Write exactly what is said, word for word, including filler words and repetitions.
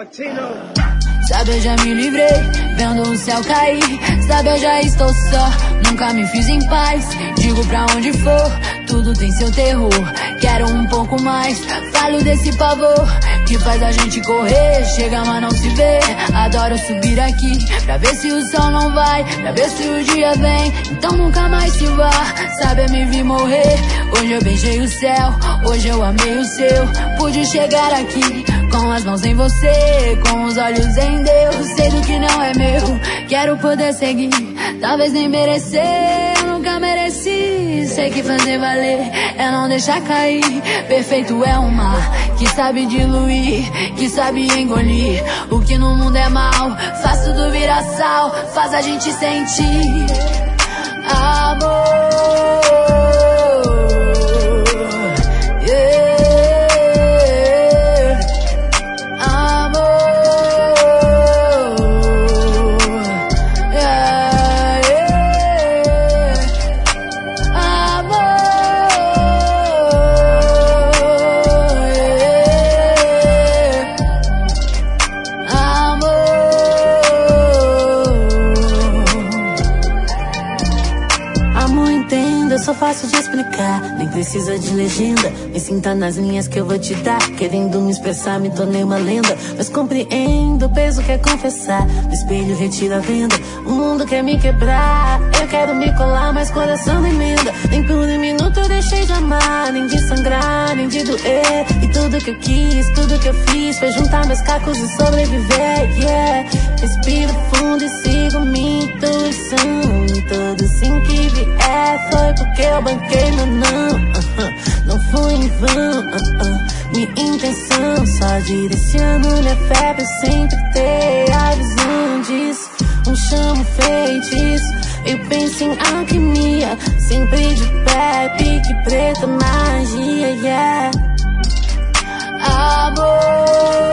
Sabe, eu já me livrei, vendo o céu cair. Sabe, eu já estou só, nunca me fiz em paz. Digo pra onde for, tudo tem seu terror. Quero um pouco mais, falo desse pavor que faz a gente correr, chega mas não se vê. Adoro subir aqui, pra ver se o sol não vai, pra ver se o dia vem, então nunca mais se vá. Sabe, eu me vi morrer, hoje eu beijei o céu, hoje eu amei o seu. Pude chegar aqui, com as mãos em você, com os olhos em Deus. Sei do que não é meu, quero poder seguir, talvez nem merecer, eu nunca mereci. Sei que fazer valer é não deixar cair. Perfeito é um mar que sabe diluir, que sabe engolir o que no mundo é mal. Faz tudo virar sal, faz a gente sentir amor. Só fácil de explicar, nem precisa de legenda. Me sinta nas linhas que eu vou te dar. Querendo me expressar, me tornei uma lenda. Mas compreendo, o peso quer confessar. No espelho retira a venda, o mundo quer me quebrar. Eu quero me colar, mas coração não emenda. Nem por um minuto eu deixei de amar, nem de sangrar, nem de doer. E tudo que eu quis, tudo que eu fiz foi juntar meus cacos e sobreviver, yeah. Respiro fundo e sigo minha intuição. E tudo sim que vier foi porque eu banquei meu não, uh-huh. Não foi em vão, uh-uh. Minha intenção só direciono minha fé pra eu sempre ter a visão disso. Um chamo feitiço, eu penso em alquimia, sempre de pé, pique preta, magia, yeah. Amor.